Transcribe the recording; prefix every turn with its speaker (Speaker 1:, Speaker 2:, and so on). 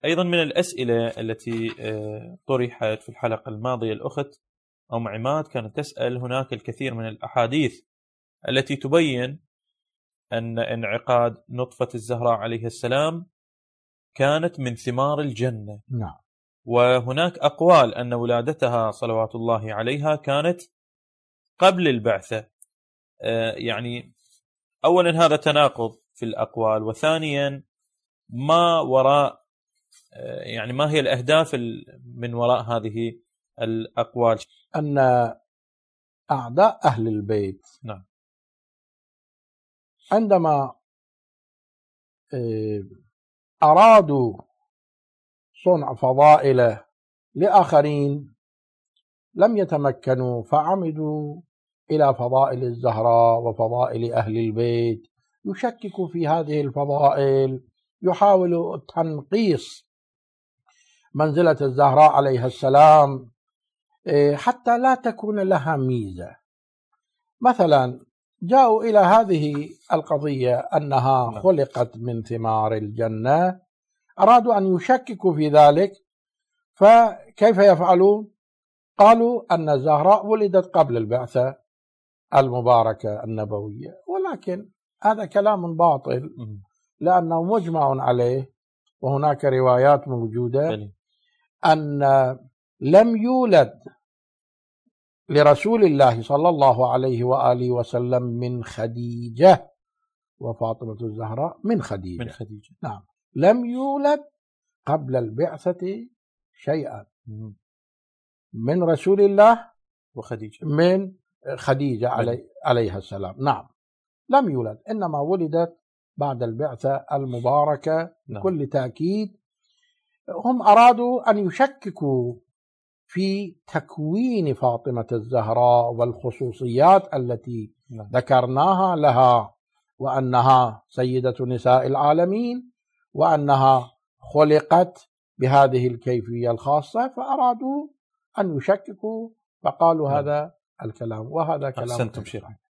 Speaker 1: أيضا من الأسئلة التي طرحت في الحلقة الماضية الأخت أم عماد كانت تسأل: هناك الكثير من الأحاديث التي تبين أن انعقاد نطفة الزهراء عليه السلام كانت من ثمار الجنة.
Speaker 2: نعم.
Speaker 1: وهناك أقوال أن ولادتها صلوات الله عليها كانت قبل البعثة. يعني أولا هذا تناقض في الأقوال، وثانيا ما وراء يعني ما هي الأهداف من وراء هذه الأقوال؟
Speaker 2: أن أعداء أهل البيت
Speaker 1: نعم
Speaker 2: عندما أرادوا صنع فضائل لآخرين لم يتمكنوا، فعمدوا إلى فضائل الزهراء وفضائل أهل البيت، يشككوا في هذه الفضائل، يحاولوا تنقيص منزلة الزهراء عليها السلام حتى لا تكون لها ميزة. مثلا جاءوا إلى هذه القضية أنها خلقت من ثمار الجنة، أرادوا أن يشككوا في ذلك، فكيف يفعلون؟ قالوا أن الزهراء ولدت قبل البعثة المباركة النبوية، ولكن هذا كلام باطل لأنه مجمع عليه، وهناك روايات موجودة أن لم يولد لرسول الله صلى الله عليه وآله وسلم من خديجة وفاطمة الزهراء من خديجة. نعم، لم يولد قبل البعثة شيئا من رسول الله
Speaker 1: وخديجة
Speaker 2: من خديجة عليها السلام. نعم، لم يولد، إنما ولدت بعد البعثة المباركة. بكل تأكيد هم أرادوا أن يشككوا في تكوين فاطمة الزهراء والخصوصيات التي ذكرناها لها، وأنها سيدة نساء العالمين، وأنها خلقت بهذه الكيفية الخاصة، فأرادوا أن يشككوا، فقالوا هذا الكلام، وهذا كلام.
Speaker 1: أحسنتم شيخ.